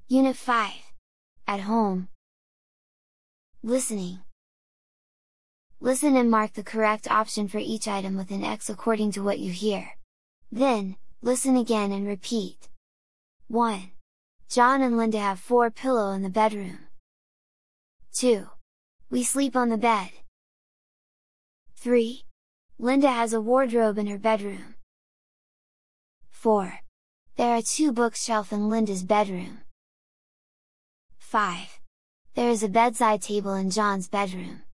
Unit 5. At home. Listening. Listen and mark the correct option for each item with an X according to what you hear. Then, listen again and repeat. 1. John and Linda have 4 pillows in the bedroom. 2. We sleep on the bed. 3. Linda has a wardrobe in her bedroom. 4. There are 2 bookshelves in Linda's bedroom. 5. There is a bedside table in John's bedroom.